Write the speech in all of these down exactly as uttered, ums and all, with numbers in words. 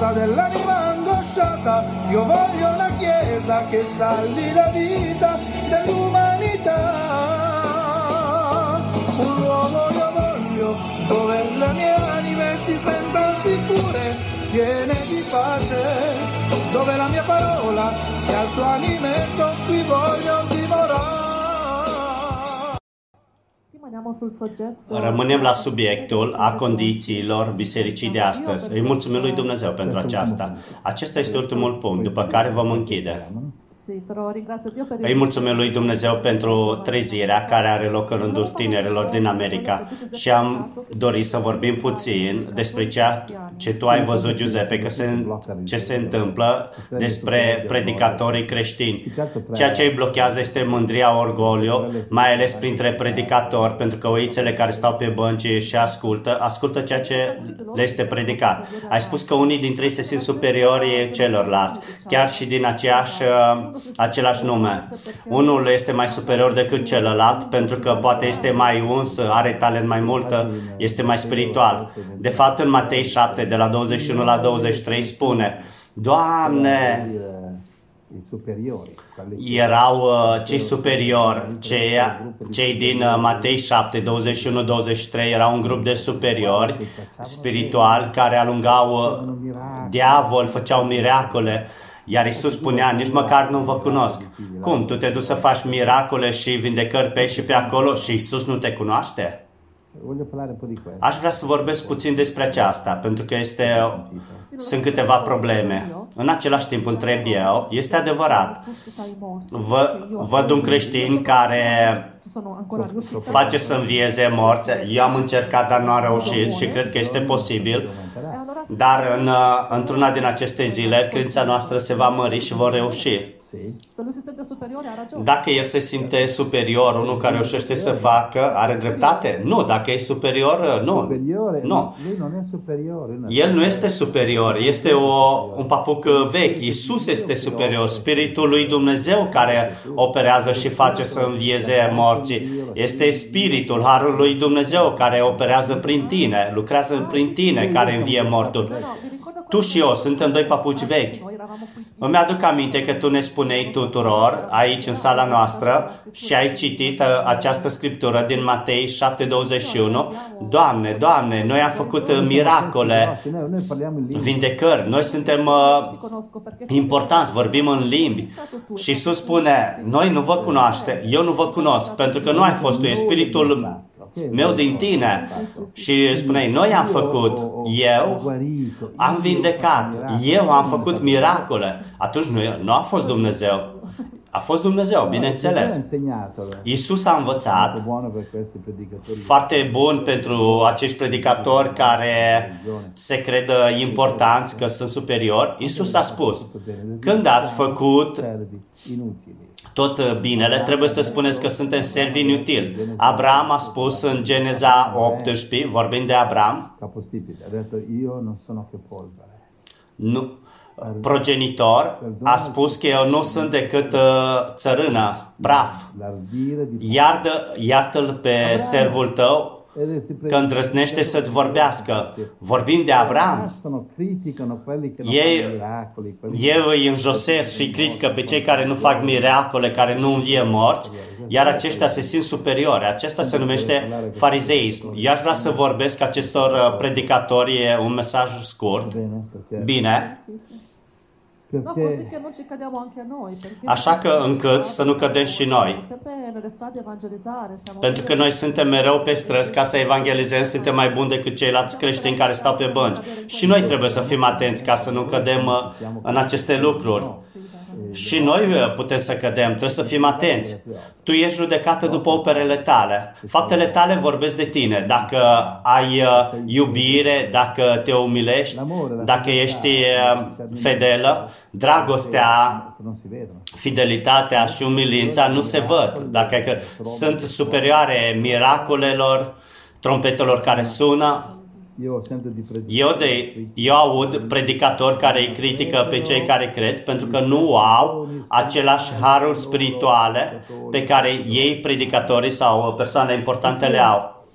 forza dell'anima angosciata, io voglio una chiesa che salvi la vita dell'umanità. Un luogo io voglio dove le mie anime si sentano sicure, piene di pace, dove la mia parola sia il suo alimento, qui voglio dimorare. Rămânem la subiectul a condițiilor bisericii de astăzi. Îi mulțumim lui Dumnezeu pentru aceasta. Acesta este ultimul punct, după care vom închide. Îi mulțumim lui Dumnezeu pentru trezirea care are loc în rândul tinerilor din America și am dorit să vorbim puțin despre ceea ce tu ai văzut, Giuseppe, că se, ce se întâmplă despre predicatorii creștini. Ceea ce îi blochează este mândria, orgoliu, mai ales printre predicatori, pentru că oițele care stau pe bănci și ascultă, ascultă ceea ce le este predicat. Ai spus că unii dintre ei se simt superiori celorlalți, chiar și din aceeași același nume. Unul este mai superior decât celălalt pentru că poate este mai uns, are talent mai mult, este mai spiritual. De fapt, în Matei șapte, de la douăzeci și unu la douăzeci și trei, spune: Doamne, erau uh, cei superiori, cei, cei din uh, Matei șapte, douăzeci și unu douăzeci și trei, erau un grup de superiori spirituali care alungau uh, diavol, făceau miracole. Iar Iisus spunea: nici măcar nu vă cunosc. Cum? Tu te duci să faci miracole și vindecări pe și pe acolo și Iisus nu te cunoaște? Aș vrea să vorbesc puțin despre aceasta, pentru că este, sunt câteva probleme. În același timp întreb eu, este adevărat, vă, văd un creștin care face să învieze morți. Eu am încercat, dar nu am reușit și cred că este posibil. Dar în, într-una din aceste zile, credința noastră se va mări și vor reuși. Dacă el se simte superior, unul care reușește să facă, are dreptate? Nu. Dacă e superior, nu. Nu. El nu este superior. Este o, un papuc vechi. Iisus este superior. Spiritul lui Dumnezeu care operează și face să învieze morții. Este Spiritul, Harul lui Dumnezeu care operează prin tine, lucrează prin tine, care învie mortul. Tu și eu suntem doi papuci vechi. Îmi aduc aminte că tu ne spuneai tuturor aici în sala noastră și ai citit această scriptură din Matei șapte douăzeci și unu. Doamne, Doamne, noi am făcut miracole, vindecări, noi suntem uh, importanți, vorbim în limbi. Și Iisus spune: noi nu vă cunoaște, eu nu vă cunosc, pentru că nu ai fost tu, e Spiritul meu din tine. Și spuneai: noi am făcut, eu am vindecat, eu am făcut miracole. Atunci nu, nu a fost Dumnezeu. A fost Dumnezeu, bineînțeles. Iisus a învățat, foarte bun pentru acești predicatori care se cred importanți, că sunt superiori. Iisus a spus: când ați făcut tot binele, trebuie să spuneți că suntem servi inutili. Abraham a spus în Geneza optsprezece, vorbind de Abraham, nu, progenitor, a spus că eu nu sunt decât uh, țărână, praf. Iartă, iartă-l pe servul tău că îndrăznește să-ți vorbească. Vorbim de Abraham. Ei, ei îi înjosesc și critică pe cei care nu fac miracole, care nu învie morți, iar aceștia se simt superiori. Acesta se numește farizeism. Eu aș vrea să vorbesc acestor predicatori un mesaj scurt. Bine. Așa că încât să nu cădem și noi. Pentru că noi suntem mereu pe străzi ca să evangelizăm, suntem mai buni decât ceilalți creștini care stau pe bănci. Și noi trebuie să fim atenți ca să nu cădem în aceste lucruri. Și noi putem să cădem, trebuie să fim atenți. Tu ești judecată după operele tale. Faptele tale vorbesc de tine. Dacă ai iubire, dacă te umilești, dacă ești fidelă, dragostea, fidelitatea și umilința nu se văd. Dacă sunt superioare miracolelor, trompetelor care sună. Eu, de, eu aud predicatori care îi critică pe cei care cred pentru că nu au același haruri spirituale pe care ei, predicatorii sau persoane importante, le au.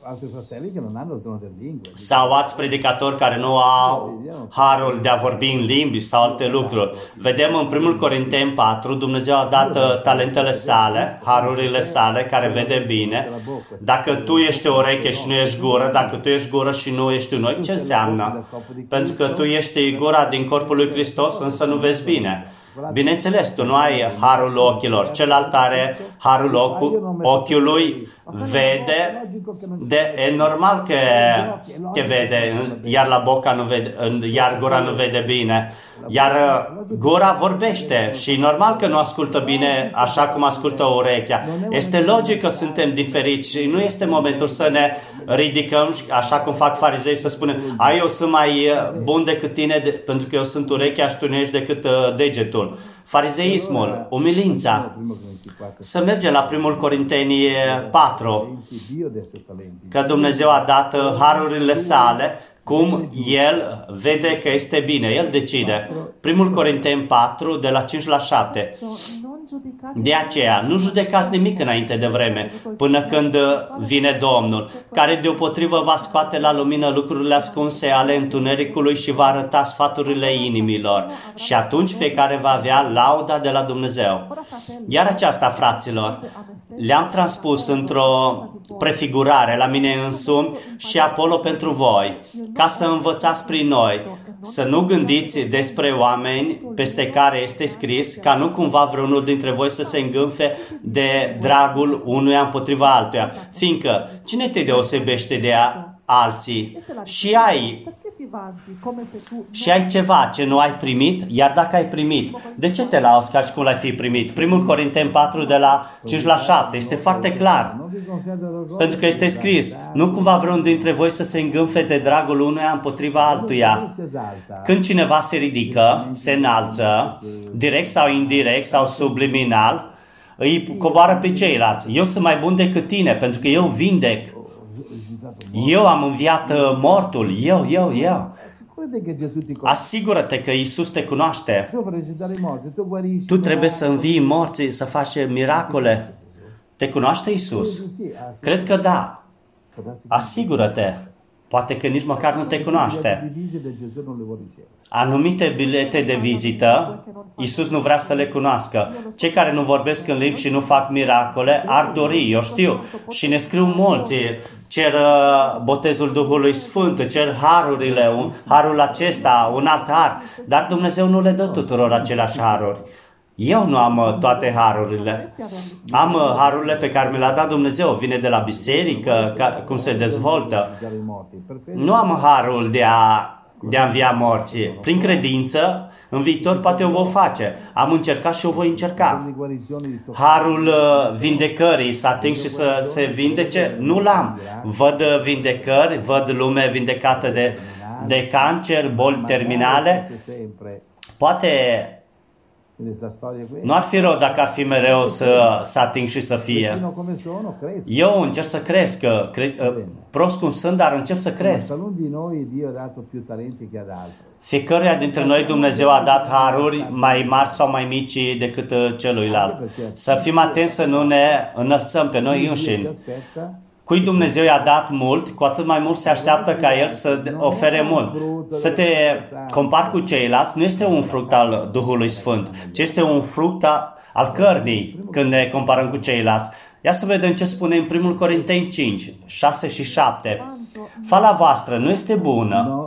Sau alți predicatori care nu au harul de a vorbi în limbi sau alte lucruri. Vedem în primul Corinteni patru, Dumnezeu a dat talentele sale, harurile sale, care vede bine. Dacă tu ești o ureche și nu ești gură, dacă tu ești gură și nu ești un ochi, ce înseamnă? Pentru că tu ești gura din corpul lui Hristos, însă nu vezi bine. Bineînțeles, tu nu ai harul ochilor, celălalt are harul ochi, ochiului, vede, de, e normal că te vede, iar la boca nu vede, iar gura nu vede bine, iar gura vorbește și e normal că nu ascultă bine așa cum ascultă urechea. Este logic că suntem diferiți și nu este momentul să ne ridicăm așa cum fac farizei să spunem, a, eu sunt mai bun decât tine de, pentru că eu sunt urechea și tu nu ești decât uh, degetul. Farizeismul, umilința. Să mergem la primul Corinteni patru, că Dumnezeu a dat harurile sale, cum El vede că este bine, El decide. Primul Corinteni patru, de la cinci la șapte. De aceea, nu judecați nimic înainte de vreme, până când vine Domnul, care deopotrivă va scoate la lumină lucrurile ascunse ale întunericului și va arăta sfaturile inimilor. Și atunci fiecare va avea lauda de la Dumnezeu. Iar aceasta, fraților, le-am transpus într-o prefigurare la mine însumi și Apollo pentru voi, ca să învățați prin noi, să nu gândiți despre oameni peste care este scris, ca nu cumva vreunul dintre voi să se îngânfe de dragul unuia împotriva altuia. Fiindcă, cine te deosebește de alții? Și ai Și ai ceva ce nu ai primit, iar dacă ai primit, de ce te lauzi ca și cum l-ai fi primit? Primul Corinteni patru de la cinci la șapte, este foarte clar. Pentru că este scris, nu cumva vreunul dintre voi să se îngânfe de dragul unuia împotriva altuia. Când cineva se ridică, se înalță, direct sau indirect sau subliminal, îi coboară pe ceilalți. Eu sunt mai bun decât tine, pentru că eu vindec. Eu am înviat mortul, eu, eu, eu. Asigură-te că Iisus te cunoaște. Tu trebuie să învii morții, să faci miracole. Te cunoaște Iisus? Cred că da. Asigură-te. Poate că nici măcar nu te cunoaște. Anumite bilete de vizită, Iisus nu vrea să le cunoască. Cei care nu vorbesc în limbi și nu fac miracole, ar dori, eu știu. Și ne scriu mulți, cer botezul Duhului Sfânt, cer harurile, un, harul acesta, un alt har. Dar Dumnezeu nu le dă tuturor aceleași haruri. Eu nu am toate harurile. Am harurile pe care mi le-a dat Dumnezeu. Vine de la biserică, ca, cum se dezvoltă. Nu am harul de a, de a învia morții. Prin credință, în viitor poate o voi face. Am încercat și o voi încerca. Harul vindecării, să ating și să se vindece, nu l-am. Văd vindecări, văd lume vindecată de, de cancer, boli terminale. Poate... Nu ar fi rău dacă ar fi mereu să, să ating și să fie. Eu încerc să cresc, cre, prost cum sunt, dar încep să cresc. Fiecăruia dintre noi Dumnezeu a dat haruri mai mari sau mai mici decât celuilalt. Să fim atenți să nu ne înălțăm pe noi înșini. Cui Dumnezeu i-a dat mult, cu atât mai mult se așteaptă ca El să ofere mult. Să te compari cu ceilalți nu este un fruct al Duhului Sfânt, ci este un fruct al cărnii când ne comparăm cu ceilalți. Ia să vedem ce spune în primul Corinteni cinci, șase și șapte. Fala voastră nu este bună.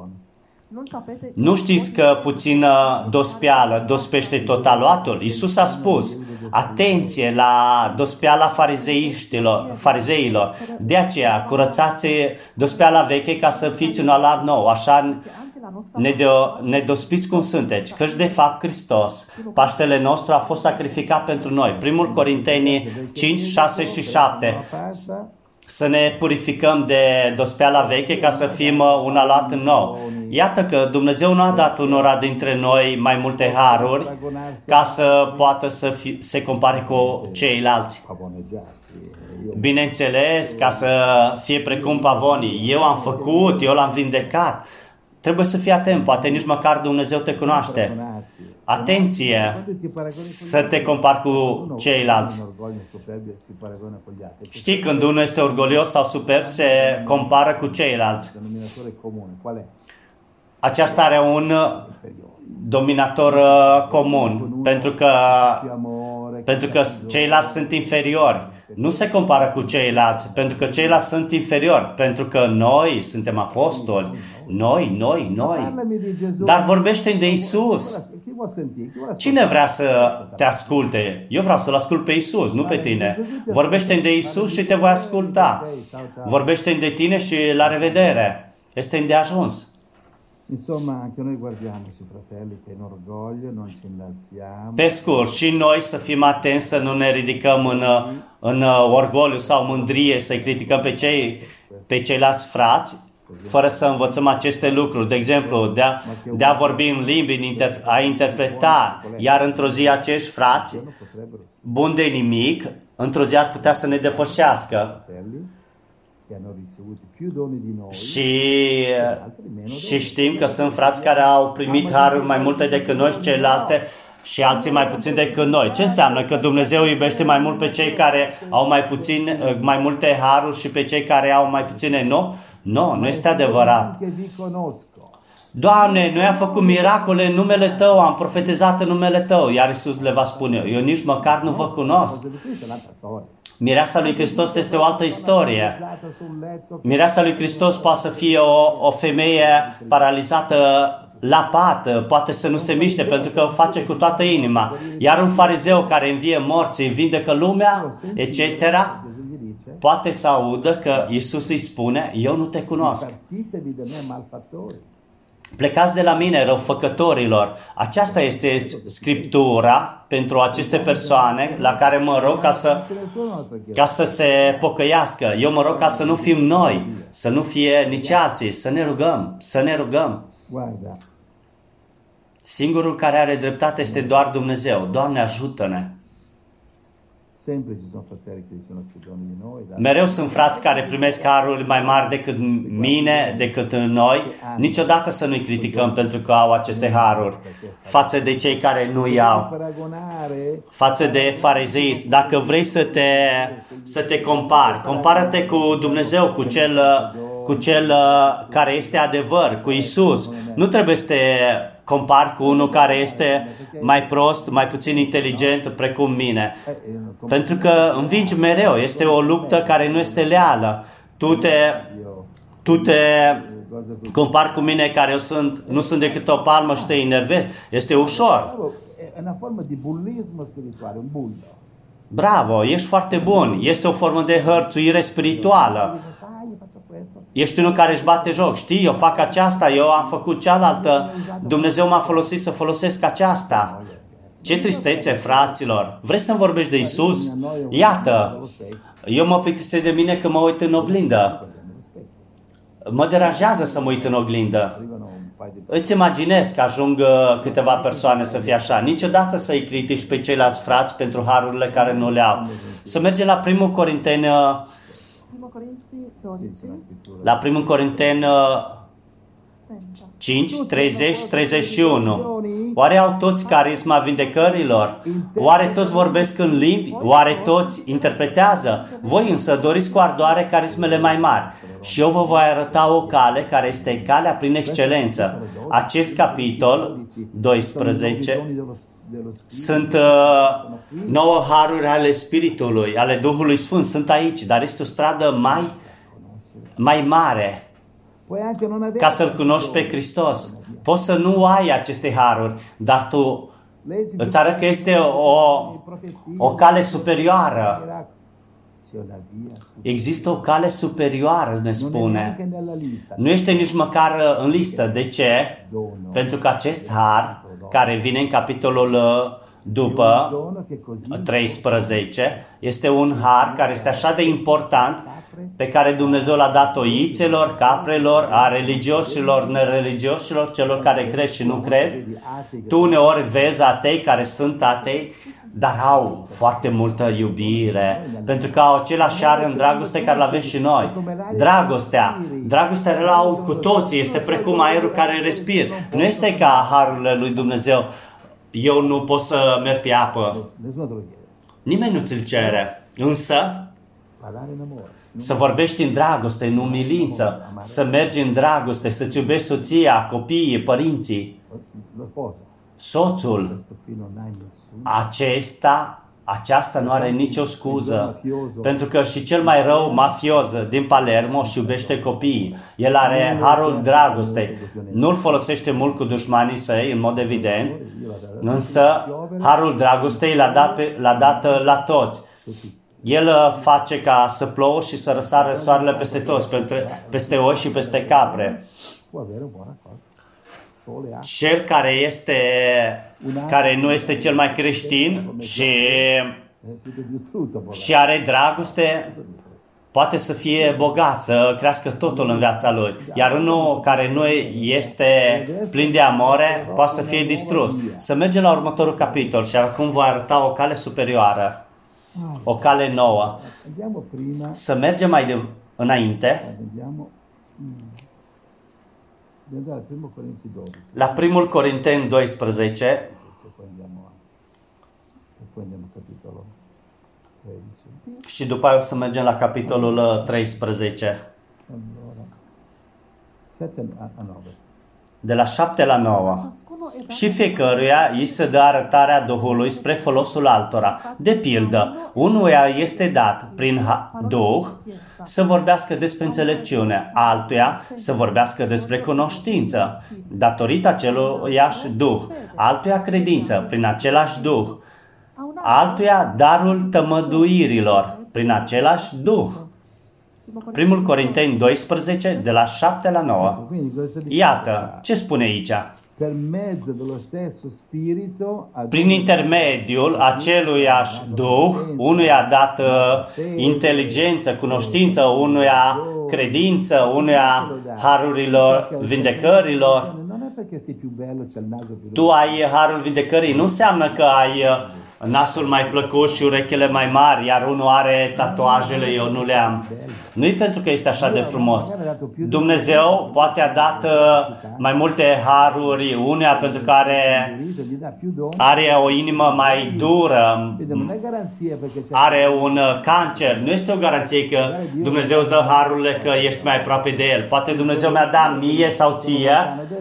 Nu știți că puțină dospeală dospește tot aluatul? Iisus a spus, atenție la dospeala farizeiștilor, farizeilor. De aceea, curățați dospeala veche ca să fiți un alat nou. Așa ne, de, ne dospiți cum sunteți. Căci de fapt Hristos, Paștele nostru, a fost sacrificat pentru noi. Primul Corinteni cinci, șase și șapte. Să ne purificăm de dospeala veche ca să fim un alat nou. Iată că Dumnezeu nu a dat unora dintre noi mai multe haruri ca să poată să fi, se compare cu ceilalți. Bineînțeles, ca să fie precum pavonii. Eu am făcut, eu l-am vindecat. Trebuie să fii atent, poate nici măcar Dumnezeu te cunoaște. Atenție să te compari cu ceilalți. Știi, când unul este orgolios sau superb, se compară cu ceilalți. Aceasta are un dominator comun, pentru că, pentru că ceilalți sunt inferiori. Nu se compară cu ceilalți, pentru că ceilalți sunt inferiori, pentru că noi suntem apostoli, noi, noi, noi. Dar vorbește de Isus. Cine vrea să te asculte? Eu vreau să-L ascult pe Isus, nu pe tine. Vorbește de Isus și te voi asculta. Vorbește de tine și la revedere. Este îndeajuns. Insomma, anche noi guardiamoci, fratelli, che in orgoglio non ci innalziamo. Pe scurt, și noi să fim atenți să nu ne ridicăm în, în orgoliu sau mândrie, să-i criticăm pe, cei, pe ceilalți frați, fără să învățăm aceste lucruri. De exemplu, de a, de a vorbi în limbi, a interpreta, iar într-o zi acești frați, buni de nimic, într-o zi ar putea să ne depășească. Și, și știm că sunt frați care au primit haruri mai multe decât noi și celelalte și alții mai puțin decât noi. Ce înseamnă? Că Dumnezeu iubește mai mult pe cei care au mai puțin, mai multe haruri și pe cei care au mai puține? Nu? Nu, nu este adevărat. Doamne, noi am făcut miracole în numele Tău, am profetizat în numele Tău, iar Iisus le va spune, eu nici măcar nu vă cunosc. Mireasa lui Hristos este o altă istorie. Mireasa lui Hristos poate să fie o, o femeie paralizată la pat, poate să nu se miște pentru că o face cu toată inima. Iar un farizeu care învie morții, vindecă lumea, et cetera, poate să audă că Iisus îi spune, eu nu te cunosc. Plecați de la mine, răufăcătorilor. Aceasta este Scriptura pentru aceste persoane la care mă rog ca să, ca să se pocăiască. Eu mă rog ca să nu fim noi, să nu fie nici alții, să ne rugăm, să ne rugăm. Singurul care are dreptate este doar Dumnezeu. Doamne, ajută-ne! Mereu sunt frați care primesc haruri mai mari decât mine, decât noi. Niciodată să nu-i criticăm pentru că au aceste haruri față de cei care nu iau. Față de farizei. Dacă vrei să te, să te compari, compară-te cu Dumnezeu, cu cel, cu cel care este adevăr, cu Isus. Nu trebuie să te compar cu unul care este mai prost, mai puțin inteligent, precum mine. Pentru că învingi mereu. Este o luptă care nu este leală. Tu te, tu te compari cu mine care eu sunt, nu sunt decât o palmă și te enervezi. Este ușor. Bravo, ești foarte bun. Este o formă de hărțuire spirituală. Ești unul care își bate joc. Știi, eu fac aceasta, eu am făcut cealaltă. Dumnezeu m-a folosit să folosesc aceasta. Ce tristețe, fraților. Vrei să-mi vorbești de Isus? Iată, eu mă plictisesc de mine că mă uit în oglindă. Mă deranjează să mă uit în oglindă. Îți imaginezi că ajung câteva persoane să fie așa. Niciodată să-i critici pe ceilalți frați pentru harurile care nu le au. Să mergem la primul Corinteni, la primul Corinteni cinci, treizeci, treizeci și unu. Oare au toți carisma vindecărilor? Oare toți vorbesc în limbi? Oare toți interpretează? Voi însă doriți cu ardoare carismele mai mari. Și eu vă voi arăta o cale care este calea prin excelență. Acest capitol doisprezece sunt uh, nouă haruri ale Spiritului, ale Duhului Sfânt. Sunt aici, dar este o stradă mai, mai mare ca să-L cunoști pe Hristos. Poți să nu ai aceste haruri, dar tu îți arăt că este o, o cale superioară. Există o cale superioară, ne spune. Nu este nici măcar în listă. De ce? Pentru că acest har, care vine în capitolul după treisprezece, este un har care este așa de important, pe care Dumnezeu l-a dat oițelor, caprelor, a religioșilor, nereligioșilor, celor care cred și nu cred. Tu uneori vezi atei care sunt atei, dar au foarte multă iubire, pentru că au același har în dragoste care l-avem și noi. Dragostea, dragostea le au cu toții, este precum aerul care respir. Nu este ca harurile lui Dumnezeu eu nu pot să merg pe apă. Nimeni nu ți-l cere. Însă, să vorbești în dragoste, în umilință, să mergi în dragoste, să-ți iubești soția, copiii, părinții, soțul, acesta, aceasta nu are nicio scuză. Pentru că și cel mai rău mafios din Palermo își iubește copiii. El are harul dragostei. Nu-l folosește mult cu dușmanii săi, în mod evident, însă harul dragostei l-a dat, pe, l-a dat la toți. El face ca să plouă și să răsară soarele peste toți, peste oi și peste capre. Cel care este, care nu este cel mai creștin și, și are dragoste, poate să fie bogat, să crească totul în viața lui. Iar unul care nu este plin de amore, poate să fie distrus. Să mergem la următorul capitol și acum voi arăta o cale superioară, o cale nouă. Să mergem mai de, înainte la primul Corinteni doisprezece, și după aia o să mergem la capitolul treisprezece. De la șapte la nouă. Și fiecăruia îi se dă arătarea Duhului spre folosul altora. De pildă, unuia este dat prin Duh să vorbească despre înțelepciune, altuia să vorbească despre cunoștință, datorită aceluiași Duh, altuia credință, prin același Duh, altuia darul tămăduirilor, prin același Duh. Primul Corinteni doisprezece, de la șapte la nouă. Iată, ce spune aici? Prin intermediul aceluiași Duh, unuia dat uh, inteligență, cunoștință, unuia credință, unuia harurilor, vindecărilor. Tu ai harul vindecării, nu înseamnă că ai uh, nasul mai plăcut și urechile mai mari, iar unul are tatuajele, eu nu le am. Nu-i pentru că este așa de frumos. Dumnezeu poate a dat mai multe haruri, unea pentru care are o inimă mai dură, are un cancer. Nu este o garanție că Dumnezeu îți dă harurile că ești mai aproape de El. Poate Dumnezeu mi-a dat mie sau ție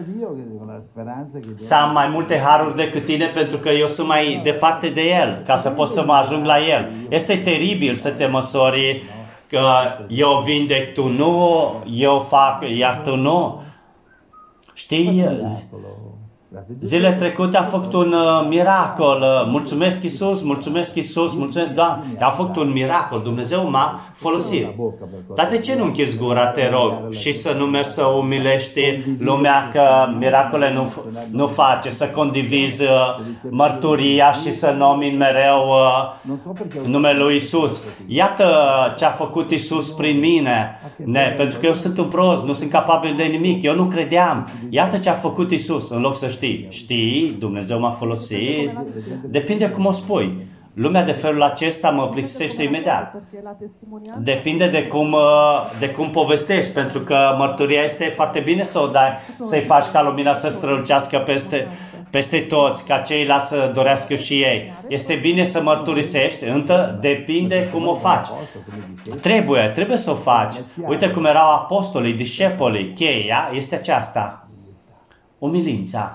să am mai multe haruri decât tine pentru că eu sunt mai departe de El, ca să pot să mă ajung la El. Este teribil să te măsori că eu vindec, tu nu, eu fac, iar tu nu. Știi, zile trecute a făcut un uh, miracol. Mulțumesc Iisus, mulțumesc Iisus, mulțumesc Doamne. A făcut un miracol, Dumnezeu m-a folosit. Dar de ce nu închizi gura, te rog, și să nu mergi să umilești lumea că miracole nu, nu face, să condivizi uh, mărturia și să nomini mereu uh, numele lui Iisus. Iată ce a făcut Iisus prin mine, ne, pentru că eu sunt un prost, nu sunt capabil de nimic, eu nu credeam. Iată ce a făcut Iisus, în loc să știi. Știi, Dumnezeu m-a folosit. Depinde cum o spui. Lumea de felul acesta mă plictisește imediat. Depinde de cum, de cum povestești, pentru că mărturia este foarte bine să o dai, să-i faci ca lumina să strălucească peste, peste toți, ca ceilalți să dorească și ei. Este bine să mărturisești, însă depinde cum o faci. Trebuie, trebuie să o faci. Uite cum erau apostolii, discepolii. Cheia este aceasta. Umilința.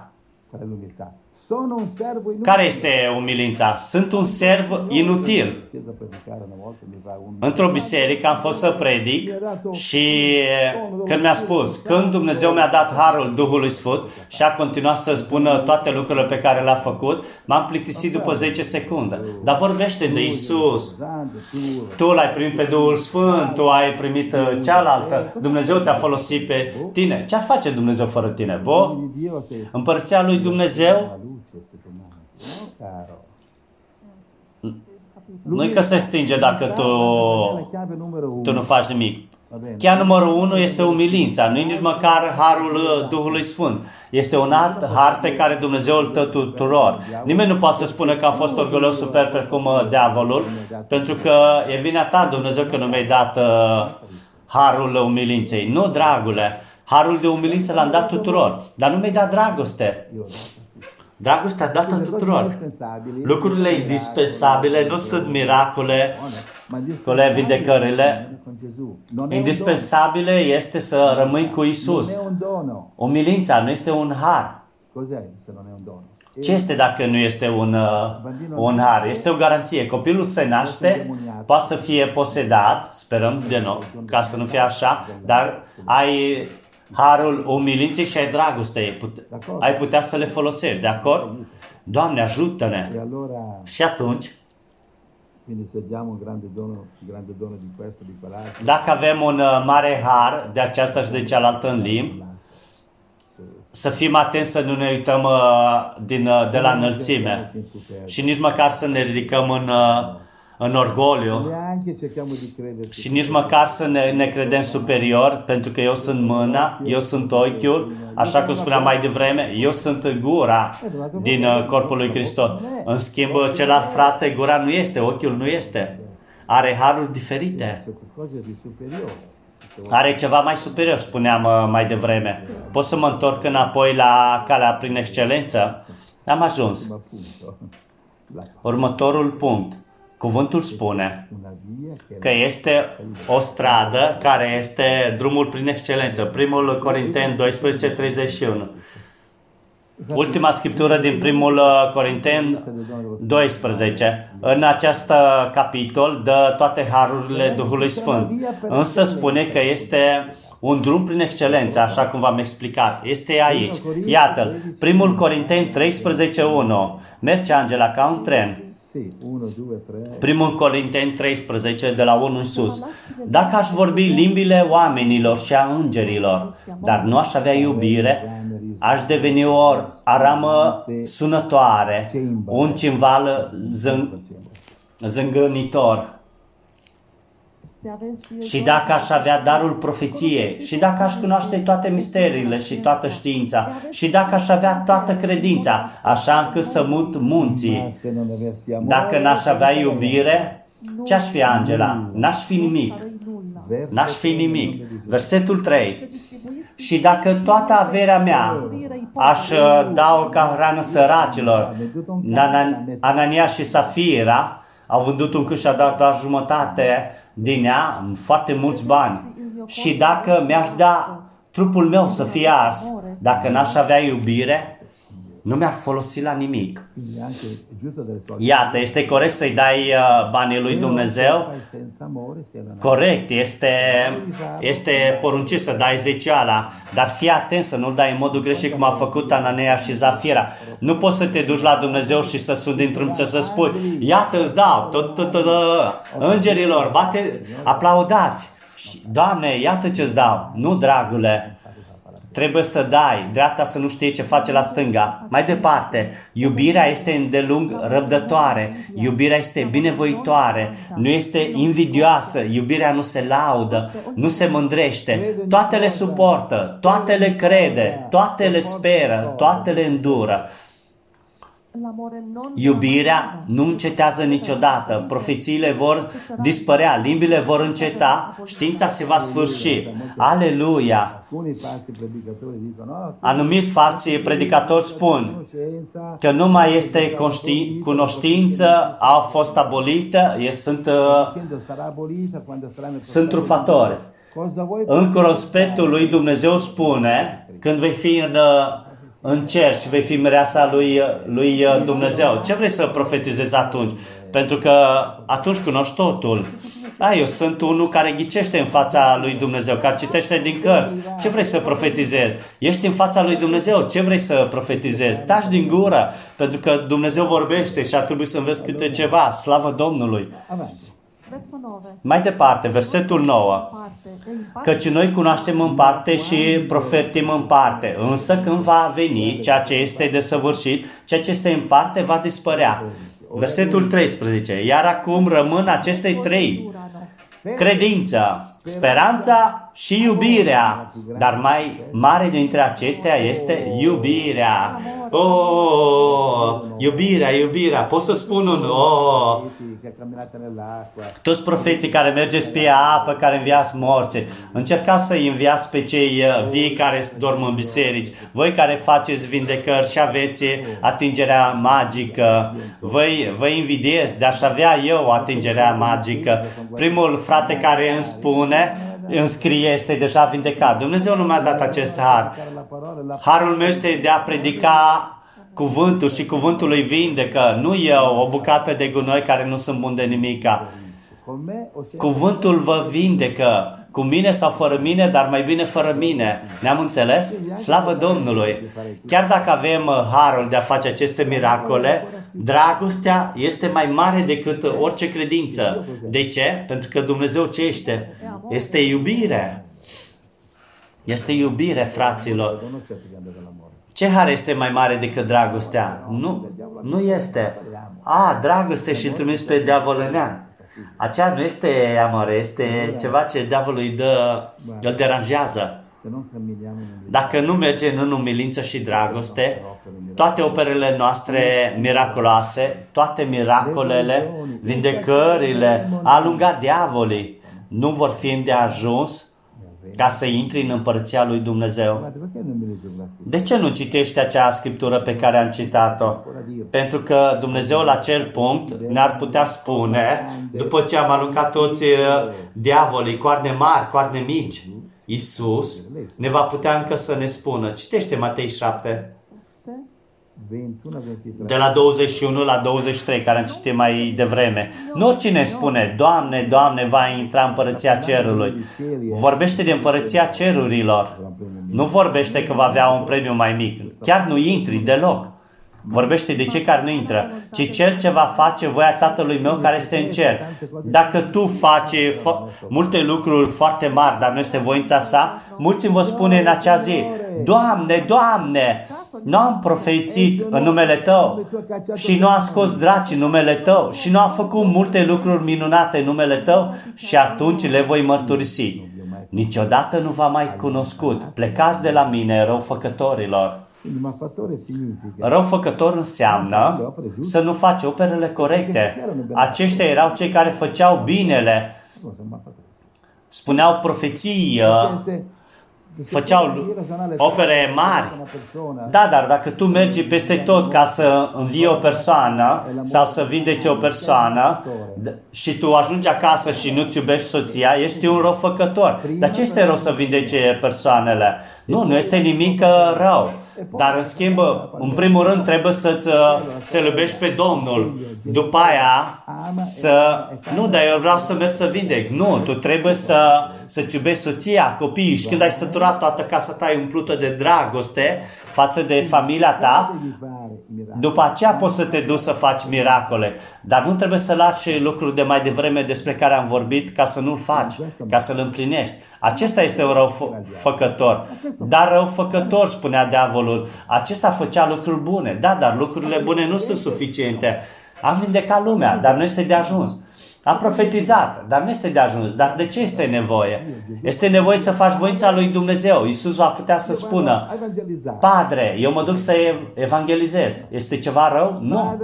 Care este umilința? Sunt un serv inutil. Într-o biserică am fost să predic și când mi-a spus, când Dumnezeu mi-a dat harul Duhului Sfânt și a continuat să spună toate lucrurile pe care le-a făcut, m-am plictisit după zece secunde. Dar vorbește de Iisus. Tu l-ai primit pe Duhul Sfânt, tu ai primit cealaltă. Dumnezeu te-a folosit pe tine. Ce-ar face Dumnezeu fără tine? Bo? Împărția lui Dumnezeu? Nu-i că se stinge dacă tu, tu nu faci nimic. Chiar numărul unu este umilința, nu-i nici măcar harul Duhului Sfânt. Este un alt har pe care Dumnezeu îl dă tuturor. Nimeni nu poate să spună că am fost orgolios super precum diavolul, pentru că e vina ta, Dumnezeu, că nu mi-ai dat uh, harul umilinței. Nu, dragule, harul de umilință l-am dat tuturor, dar nu mi-ai dat dragoste. Dragostea dată tuturor. Lucrurile indispensabile nu sunt miracole, cole vindecările. Indispensabile este să rămâi cu Isus. Umilința nu este un har. Ce este dacă nu este un, uh, un har? Este o garanție. Copilul se naște, poate să fie posedat, sperăm de nou, ca să nu fie așa, dar ai harul umilinței și ai dragostei. Ai putea să le folosești, de acord? Doamne, ajută-ne! Și atunci, dacă avem un uh, mare har de aceasta și de cealaltă în limbi, să fim atenți să nu ne uităm uh, din, uh, de la înălțime și nici măcar să ne ridicăm în, uh, în orgoliu și nici măcar să ne, ne credem superior, pentru că eu sunt mâna, eu sunt ochiul, așa cum spuneam mai devreme, eu sunt gura din uh, corpul lui Hristos. În schimb, celălalt frate, gura nu este, ochiul nu este. Are haruri diferite. Are ceva mai superior, spuneam uh, mai devreme. Pot să mă întorc înapoi la calea prin excelență? Am ajuns. Următorul punct. Cuvântul spune că este o stradă care este drumul prin excelență. Primul Corinteni doisprezece treizeci și unu. Ultima scriptură din primul Corinteni doisprezece. În acest capitol dă toate harurile Duhului Sfânt. Însă spune că este un drum prin excelență, așa cum v-am explicat. Este aici. Iată-l. Primul Corinteni treisprezece unu. Merge, Angela, ca un tren. Primul Corinteni treisprezece, de la unu în sus. Dacă aș vorbi limbile oamenilor și a îngerilor, dar nu aș avea iubire, aș deveni o aramă sunătoare, un cimval zâng, zângănitor. Și dacă aș avea darul profeției, și dacă aș cunoaște toate misteriile și toată știința, și dacă aș avea toată credința, așa încât să mut munții, dacă n-aș avea iubire, ce-aș fi, Angela? N-aș fi nimic. N-aș fi nimic. Versetul trei. Și dacă toată averea mea aș da-o ca hrană săracilor, Anania și Safira au vândut un câș și au dat doar jumătate din ea, foarte mulți bani. Și dacă mi-aș da trupul meu să fie ars, dacă n-aș avea iubire, nu mi-ar folosi la nimic. Iată, este corect să-i dai uh, banii lui Dumnezeu? Corect, este, este poruncit să dai zeciala, dar fii atent să nu-l dai în modul greșit cum a făcut Anania și Zafira. Nu poți să te duci la Dumnezeu și să suni din trâmță să spui, iată îți dau, tot, tot, tot, îngerilor, bate, aplaudați. Doamne, iată ce-ți dau. Nu, dragule. Trebuie să dai, dreapta să nu știe ce face la stânga. Mai departe, iubirea este îndelung răbdătoare, iubirea este binevoitoare, nu este invidioasă, iubirea nu se laudă, nu se mândrește, toate le suportă, toate le crede, toate le speră, toate le îndură. Iubirea nu încetează niciodată, profețiile vor dispărea, limbile vor înceta, știința se va sfârși. Aleluia! Anumiți falsi predicatori spun că nu mai este conști- cunoștință, au fost abolită, sunt, uh, sunt trufatori. În conspectul lui Dumnezeu spune, când vei fi în... Uh, în cer și vei fi mireasa lui, lui Dumnezeu. Ce vrei să profetizezi atunci? Pentru că atunci cunoști totul. Da, eu sunt unul care ghicește în fața lui Dumnezeu, care citește din cărți. Ce vrei să profetizezi? Ești în fața lui Dumnezeu. Ce vrei să profetizezi? Taci din gură, pentru că Dumnezeu vorbește și ar trebui să înveți câte ceva. Slavă Domnului! Mai departe, versetul nouă. Căci noi cunoaștem în parte și profetim în parte, însă când va veni ceea ce este desăvârșit, ceea ce este în parte va dispărea. Versetul treisprezece. Iar acum rămân aceste trei: credința, speranța și iubirea, dar mai mare dintre acestea este iubirea. Oh, iubirea, iubirea. Pot să spun un oh. Toți profeții care mergeți pe apă, care înviați morți, încercați să-i înviați pe cei vii care dorm în biserici. Voi care faceți vindecări și aveți atingerea magică, voi vă invidiez de a-și avea eu atingerea magică. Primul frate care îmi spune, îmi scrie, este deja vindecat. Dumnezeu nu mi-a dat acest har. Harul meu este de a predica cuvântul și cuvântul îi vindecă, nu eu, o bucată de gunoi care nu sunt bun de nimica. Cuvântul vă vindecă, cu mine sau fără mine, dar mai bine fără mine. Ne-am înțeles? Slavă Domnului! Chiar dacă avem harul de a face aceste miracole, dragostea este mai mare decât orice credință. De ce? Pentru că Dumnezeu ce este? Este iubire. Este iubire, fraților. Ce har este mai mare decât dragostea? Nu, nu este. A, dragoste și îl trimis pe diavol în ea. Aceea nu este amore, este ceva ce diavolul îi dă, îl deranjează. Dacă nu merge în umilință și dragoste, toate operele noastre miraculoase, toate miracolele, vindecările, a alungat diavolii, nu vor fi îndeajuns ca să intri în împărăția lui Dumnezeu. De ce nu citești acea scriptură pe care am citat-o? Pentru că Dumnezeu la acel punct ne-ar putea spune, după ce am alungat toți diavolii, coarne mari, coarne mici, Iisus ne va putea încă să ne spună. Citește Matei șapte. De la douăzeci și unu la douăzeci și trei, care am citit mai devreme. Nu oricine spune, Doamne, Doamne, va intra în împărăția cerului. Vorbește de împărăția cerurilor. Nu vorbește că va avea un premiu mai mic. Chiar nu intri deloc. Vorbește de cei care nu intră, ci cel ce va face voia Tatălui meu care este în cer. Dacă tu faci multe lucruri foarte mari, dar nu este voința sa, mulți îmi vor spune în acea zi, Doamne, Doamne, nu am profețit în numele Tău și nu am scos draci în numele Tău și nu am făcut multe lucruri minunate în numele Tău și atunci le voi mărturisi. Niciodată nu v-am mai cunoscut. Plecați de la mine, răufăcătorilor. Răufăcător înseamnă să nu faci operele corecte. Aceștia erau cei care făceau binele, spuneau profeții, făceau opere mari. Da, dar dacă tu mergi peste tot ca să învii o persoană sau să vindeci o persoană și tu ajungi acasă și nu-ți iubești soția, ești un răufăcător. Dar ce este rău să vindece persoanele? Nu, nu este nimic rău. Dar în schimb, în primul rând trebuie să-ți să iubești pe Domnul. După aia să... Nu, dar eu vreau să merg să vindec. Nu, tu trebuie să, să-ți iubești soția, copiii. Și când ai săturat toată casa ta e umplută de dragoste față de familia ta, după aceea poți să te duci să faci miracole. Dar nu trebuie să lași lucruri de mai devreme despre care am vorbit ca să nu-l faci, ca să-l împlinești. Acesta este un răufăcător. Dar răufăcător, spunea diavolul, acesta făcea lucruri bune. Da, dar lucrurile bune nu sunt suficiente. Am vindecat lumea, dar nu este de ajuns. Am profetizat, dar nu este de ajuns. Dar de ce este nevoie? Este nevoie să faci voința lui Dumnezeu. Iisus va putea să spună, Padre, eu mă duc să evangelizez. Este ceva rău? Nu.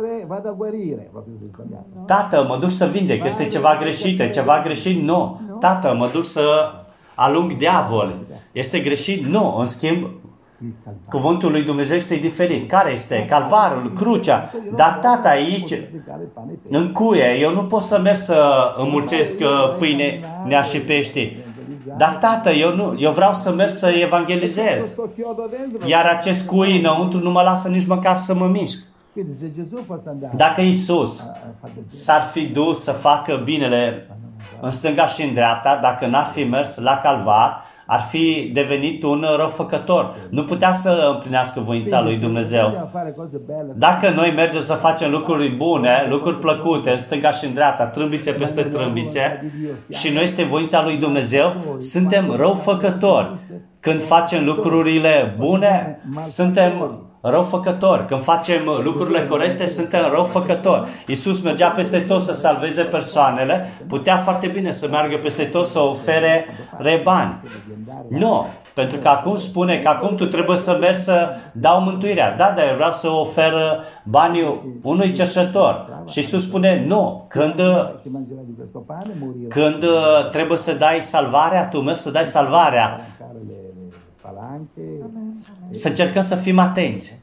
Tată, mă duc să vindec. Este ceva greșit? E ceva greșit? Nu. Tată, mă duc să alung diavol. Este greșit? Nu. În schimb, cuvântul lui Dumnezeu este diferit. Care este? Calvarul, crucea. Dar tata aici, în cuie, eu nu pot să merg să înmulțesc pâine, nea și pești. Dar tată, eu, nu, eu vreau să merg să evangelizez. Iar acest cui înăuntru nu mă lasă nici măcar să mă mișc. Dacă Iisus s-ar fi dus să facă binele în stânga și în dreapta, dacă n-ar fi mers la Calvar, ar fi devenit un răufăcător. Nu putea să împlinească voința lui Dumnezeu. Dacă noi mergem să facem lucruri bune, lucruri plăcute, în stânga și în dreapta, trâmbițe peste trâmbițe, și noi este voința lui Dumnezeu, suntem răufăcători. Când facem lucrurile bune, suntem răufăcători. Când facem lucrurile corecte, suntem răufăcători. Iisus mergea peste tot să salveze persoanele, putea foarte bine să meargă peste tot să ofere bani. Nu, pentru că acum spune că acum tu trebuie să mergi să dau mântuirea. Da, dar eu vreau să ofer banii unui cerșetor. Și Iisus spune, nu, când, când trebuie să dai salvarea, tu mergi să dai salvarea. Să încercăm să fim atenți.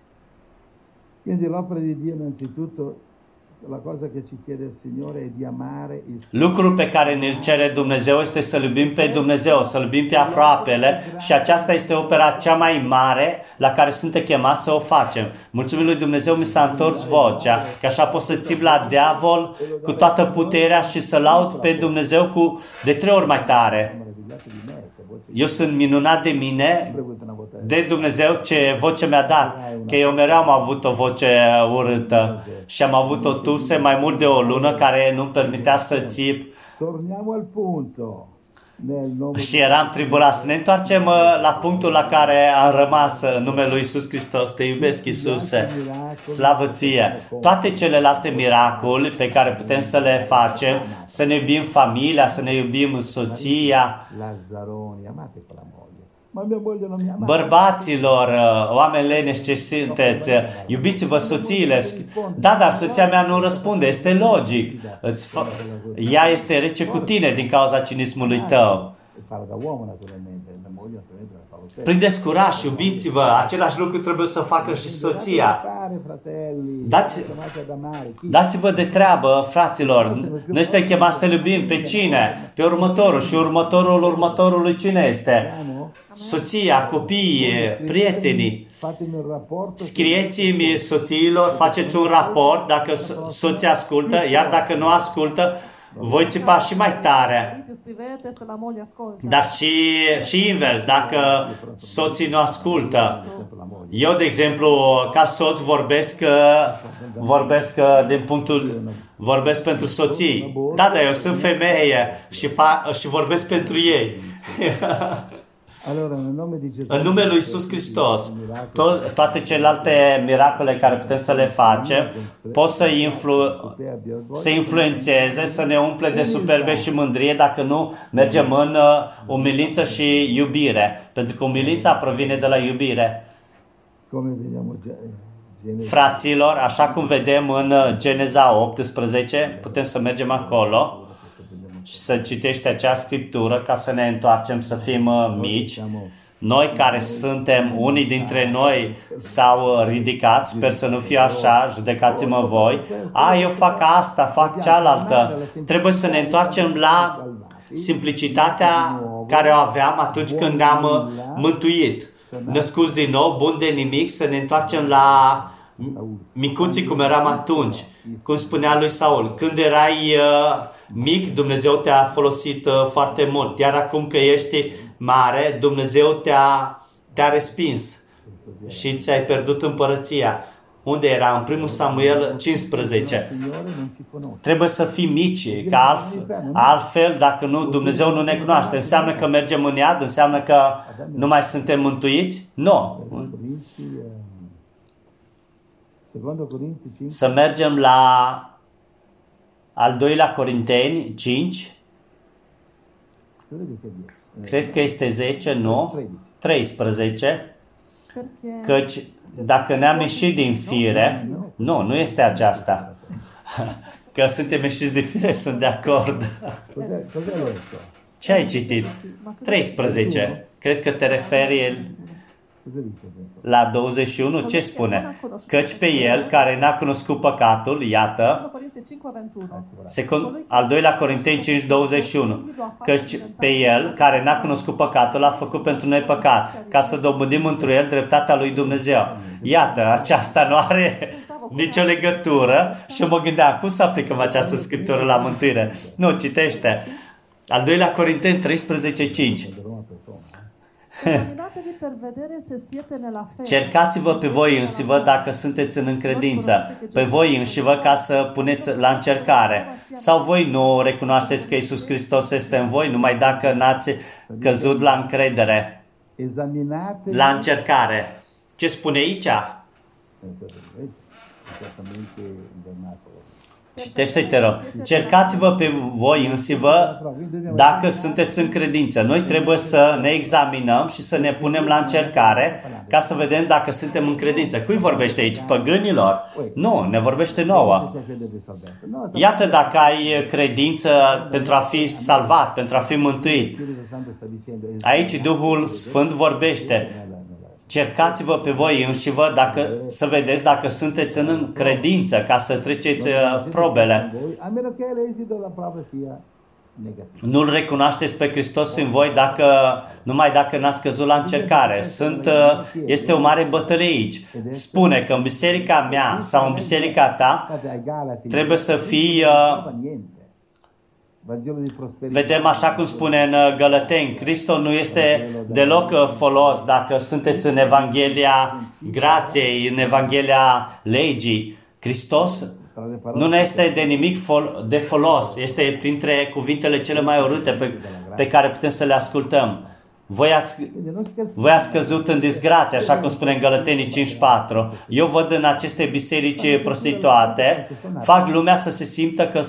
Lucrul pe care ne-l cere Dumnezeu este să iubim pe Dumnezeu, să iubim pe aproapele, și aceasta este opera cea mai mare la care suntem chemați să o facem. Mulțumim lui Dumnezeu, mi s-a întors vocea, că așa pot să țip la diavol cu toată puterea și să laud pe Dumnezeu cu de trei ori mai tare. Eu sunt minunat de mine, de Dumnezeu, ce voce mi-a dat, că eu mereu am avut o voce urâtă și am avut o tuse mai mult de o lună care nu-mi permitea să țip și eram tribulat. Să ne întoarcem la punctul la care am rămas în numele lui Iisus Hristos. Te iubesc, Iisuse, slavă ție. Toate celelalte miracole pe care putem să le facem, să ne iubim familia, să ne iubim soția, bărbaților, oameni leneși ce sunteți, iubiți-vă soțiile. Da, dar soția mea nu răspunde, este logic. Ea este rece cu tine din cauza cinismului tău. Prindeți curaj, iubiți-vă, același lucru trebuie să facă și soția. Dați, dați-vă de treabă, fraților. Noi suntem chemați să iubim pe cine? Pe următorul, și următorul următorului cine este? Soția, copiii, prietenii. Scrieți-mi soțiilor, faceți un raport dacă soția ascultă, iar dacă nu ascultă, voi țipa și mai tare. Dar și, și invers, dacă soții nu ascultă. Eu, de exemplu, ca soț vorbesc, vorbesc din punctul, vorbesc pentru soții. Da, dar eu sunt femeie și, și vorbesc pentru ei. În numele lui Iisus Hristos, to- toate celelalte miracole care putem să le facem pot să, influ- să influențeze, să ne umple de superbe și mândrie dacă nu mergem în uh, umilință și iubire. Pentru că umilința provine de la iubire. Fraților, așa cum vedem în Geneza optsprezece, putem să mergem acolo și să citești acea scriptură ca să ne întoarcem să fim mici. Noi care suntem, unii dintre noi s-au ridicat, sper să nu fie așa, judecați-mă voi. A, eu fac asta, fac cealaltă. Trebuie să ne întoarcem la simplicitatea care o aveam atunci când ne-am mântuit. Născuți din nou, bun de nimic, să ne întoarcem la micuții cum eram atunci. Cum spunea lui Saul, când erai uh, mic, Dumnezeu te-a folosit uh, foarte mult. Iar acum că ești mare, Dumnezeu te-a, te-a respins și ți-ai pierdut împărăția. Unde era? În primul Samuel cincisprezece. Trebuie să fii mici, că altfel, altfel, dacă nu, Dumnezeu nu ne cunoaște. Înseamnă că mergem în iad? Înseamnă că nu mai suntem mântuiți? Nu. Să mergem la al doilea Corinteni cinci. Cred că este zece, nu? treisprezece. Căci dacă ne-am ieșit din fire, nu, nu este aceasta. Că suntem ieșiți din fire, sunt de acord. Ce ai citit? treisprezece. Cred că te referi la douăzeci și unu. Ce spune? Căci pe el care n-a cunoscut păcatul, iată, secund, al doilea Corinteni cinci, douăzeci și unu. Căci pe el care n-a cunoscut păcatul a făcut pentru noi păcat, ca să dobândim întru el dreptatea lui Dumnezeu. Iată, aceasta nu are nicio legătură și mă gândeam, cum să aplicăm această scriptură la mântuire? Nu, citește. Al doilea Corinteni treisprezece, cinci. Cercați-vă pe voi înșivă dacă sunteți în încredință, pe voi înșivă ca să puneți la încercare. Sau voi nu recunoașteți că Iisus Hristos este în voi, numai dacă n-ați căzut la încredere, la încercare. Ce spune aici? Citește, te rog. Cercați-vă pe voi însi-vă dacă sunteți în credință. Noi trebuie să ne examinăm și să ne punem la încercare ca să vedem dacă suntem în credință. Cui vorbește aici? Păgânilor? Nu, ne vorbește nouă. Iată dacă ai credință pentru a fi salvat, pentru a fi mântuit. Aici Duhul Sfânt vorbește. Cercați-vă pe voi înșivă dacă, să vedeți dacă sunteți în credință ca să treceți probele. Nu-L recunoașteți pe Hristos în voi dacă, numai dacă n-ați căzut la încercare. Sunt, este o mare bătălie aici. Spune că în biserica mea sau în biserica ta trebuie să fii... Vedem așa cum spune în Gălăteni, Hristos nu este deloc folos dacă sunteți în Evanghelia grației, în Evanghelia legii. Hristos nu ne este de nimic de folos, este printre cuvintele cele mai urâte pe, pe care putem să le ascultăm. Voi ați, voi ați căzut în disgrație, așa cum spune în Gălătenii cinci patru. Eu văd în aceste biserici prostituate, fac lumea să se simtă că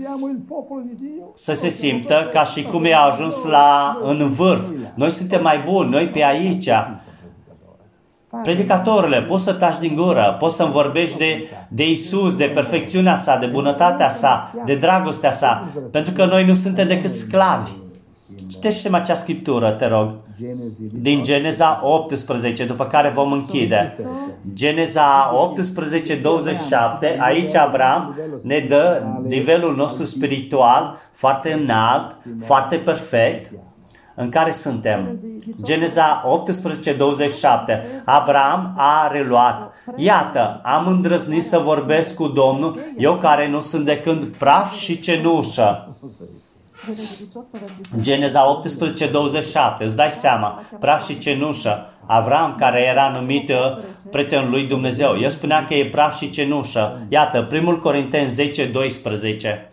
să se simtă ca și cum i-a ajuns la în vârf. Noi suntem mai buni, noi pe aici. Predicatorule, poți să taci din gură, poți să-mi vorbești de, de Isus, de perfecțiunea sa, de bunătatea sa, de dragostea sa, pentru că noi nu suntem decât sclavi. Citește-mi acea scriptură, te rog, din Geneza optsprezece, după care vom închide. Geneza optsprezece, douăzeci și șapte, aici Abraham ne dă nivelul nostru spiritual foarte înalt, foarte perfect, în care suntem. Geneza optsprezece, douăzeci și șapte, Abraham a reluat. Iată, am îndrăznit să vorbesc cu Domnul, eu care nu sunt decât praf și cenușă. Geneza optsprezece, douăzeci și șapte, îți dai seama, praf și cenușă. Avram, care era numit prietenul lui Dumnezeu, el spunea că e praf și cenușă. Iată, primul Corinteni zece, doisprezece.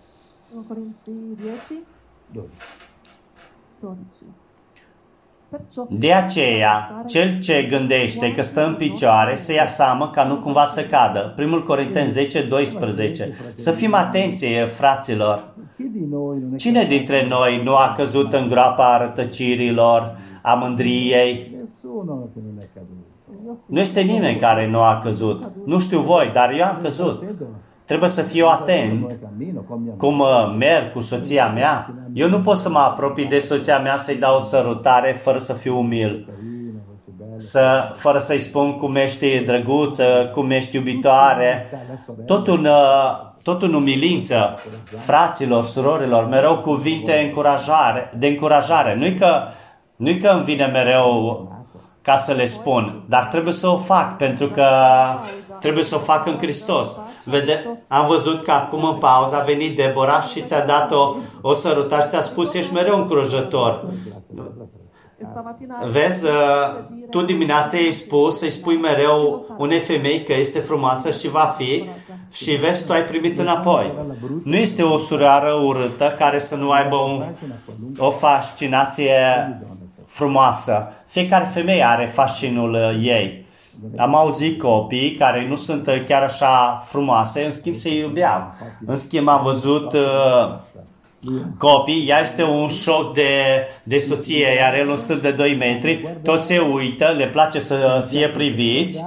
De aceea, cel ce gândește că stă în picioare, să ia seamă ca nu cumva să cadă. Primul Corinteni zece, doisprezece. Să fim atenți, fraților. Cine dintre noi nu a căzut în groapa rătăcirilor, a mândriei? Nu este nimeni care nu a căzut. Nu știu voi, dar eu am căzut. Trebuie să fiu atent cum merg cu soția mea. Eu nu pot să mă apropii de soția mea să-i dau o sărutare fără să fiu umil. Să, fără să-i spun cum ești drăguță, cum ești iubitoare. Tot în, tot în umilință, fraților, surorilor, mereu cuvinte încurajare, de încurajare. Nu-i că, nu-i că îmi vine mereu ca să le spun, dar trebuie să o fac, pentru că trebuie să o fac în Hristos. Vede, am văzut că acum în pauză a venit Deborah și ți-a dat o, o sărutare și ți-a spus, ești mereu încurajător. Vezi, tu dimineața i-ai spus să-i spui mereu unei femei că este frumoasă și va fi, și vezi, tu ai primit înapoi. Nu este o surioară urâtă care să nu aibă un, o fascinație frumoasă. Fiecare femeie are fascinul ei. Am auzit copii care nu sunt chiar așa frumoase, în schimb se iubeau. În schimb am văzut uh, copii, ea este un șoc de, de soție, iar el un stâlp de doi metri, toți se uită, le place să fie priviți,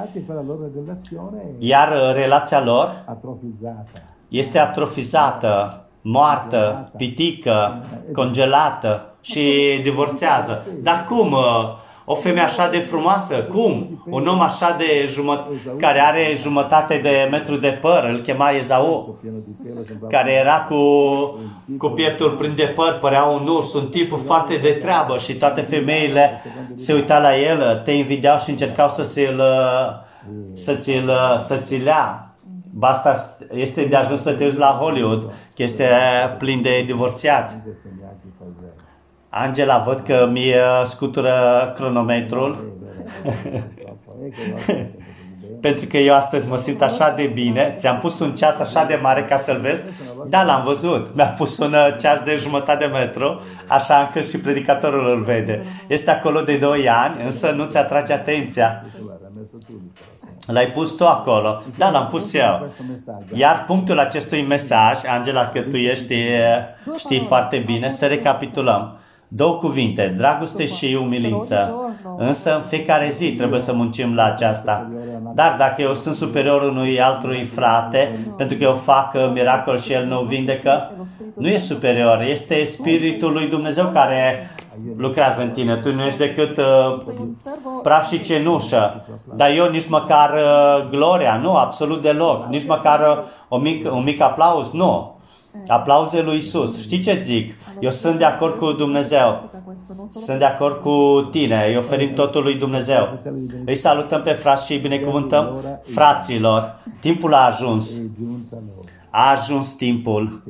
iar relația lor este atrofizată, moartă, pitică, congelată și divorțează. Dar cum? O femeie așa de frumoasă, cum? Un om așa de jumătate, care are jumătate de metru de păr, îl chema Ezau, care era cu, cu pieptul plin de păr, părea un urs, un tip foarte de treabă și toate femeile se uitau la el, te invidiau și încercau să ți-l, să ți-l, să ți-l ia. Basta este de ajuns să te uiți la Hollywood, că este plin de divorțiați. Angela, văd că mi scutură cronometrul. Pentru că eu astăzi mă simt așa de bine. Ți-am pus un ceas așa de mare ca să-l vezi? Da, l-am văzut. Mi-a pus un ceas de jumătate de metru, așa încât și predicatorul îl vede. Este acolo de doi ani, însă nu ți atrage atenția. L-ai pus tu acolo. Da, l-am pus eu. Iar punctul acestui mesaj, Angela, că tu ești, știi foarte bine, să recapitulăm. Două cuvinte, dragoste și umilință. Însă în fiecare zi trebuie să muncim la aceasta. Dar dacă eu sunt superior unui altui frate, pentru că eu fac miracol și el nu vindecă, nu e superior. Este Spiritul lui Dumnezeu care lucrează în tine. Tu nu ești decât uh, praf și cenușă. Dar eu nici măcar uh, gloria, nu, absolut deloc. Nici măcar uh, o mic, un mic aplauz, nu. Aplauze lui Isus. Știi ce zic? Eu sunt de acord cu Dumnezeu. Sunt de acord cu tine. Îi oferim totul lui Dumnezeu. Îi salutăm pe frați și îi binecuvântăm fraților. Timpul a ajuns. A ajuns timpul.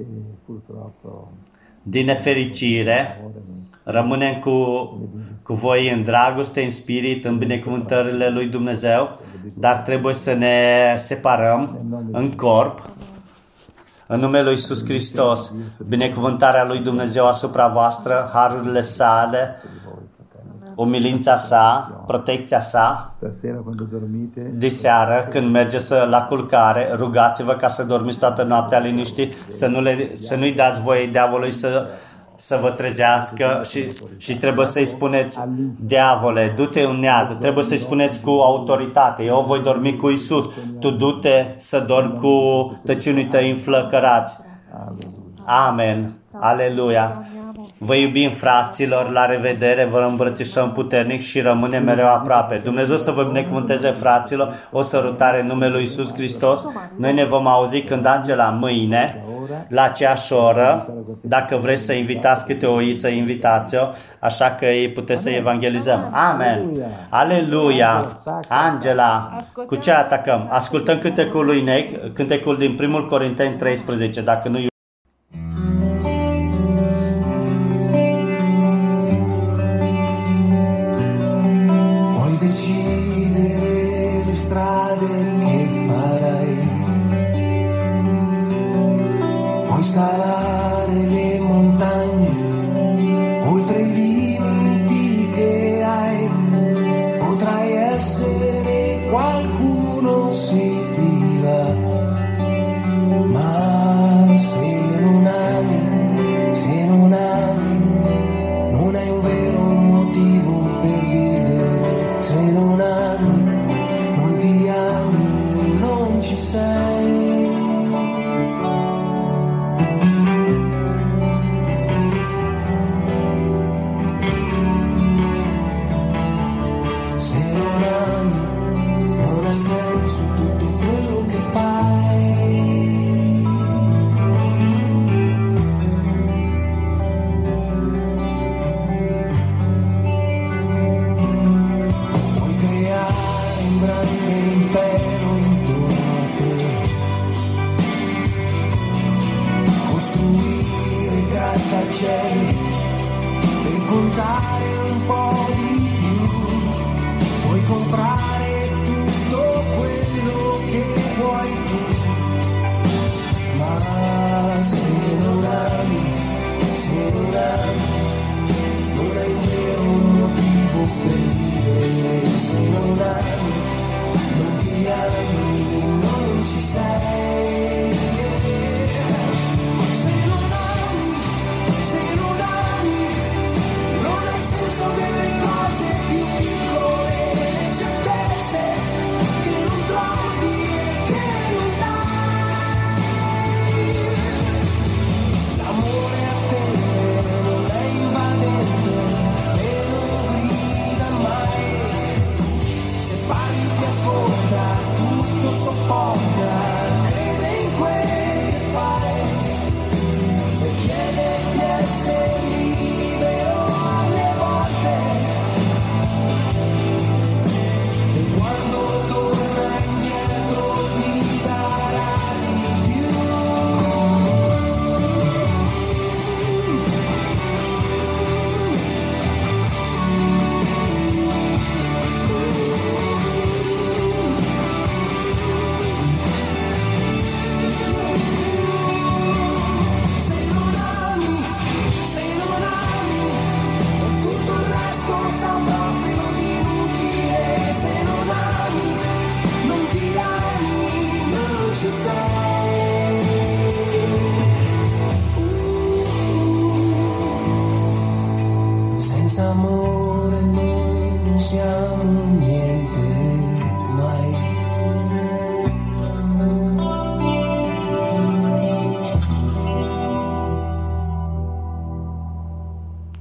Din nefericire, rămânem cu, cu voi în dragoste, în spirit, în binecuvântările lui Dumnezeu, dar trebuie să ne separăm în corp. În numele lui Iisus Hristos, binecuvântarea lui Dumnezeu asupra voastră, harurile sale, umilința sa, protecția sa. De seară, când mergeți la culcare, rugați-vă ca să dormiți toată noaptea liniștit, să, nu le, să nu-i dați voie diavolului să, să vă trezească și, și trebuie să-i spuneți, diavole, du-te în nead, trebuie să-i spuneți cu autoritate, eu voi dormi cu Iisus, tu du-te să dormi cu tăciunii tăi înflăcărați. Amen. Aleluia. Vă iubim, fraților, la revedere, vă îmbrățișăm puternic și rămânem mereu aproape. Dumnezeu să vă binecuvânteze, fraților, o sărutare în numele lui Iisus Hristos. Noi ne vom auzi când Angela mâine, la aceeași oră, dacă vreți să invitați câte o oiță, invitați-o, așa că îi puteți să evangelizăm. Amen. Aleluia. Angela, cu ce atacăm? Ascultăm cântecul lui Nec, cântecul din primul Corinteni treisprezece, dacă nu scalare le montagne, oltre i limiti che hai, potrai essere qualcuno se ti va, ma se non ami, se non ami, non hai un vero motivo per vivere, se non ami, non ti ami, non ci sei. Per contare un po' di più, puoi comprare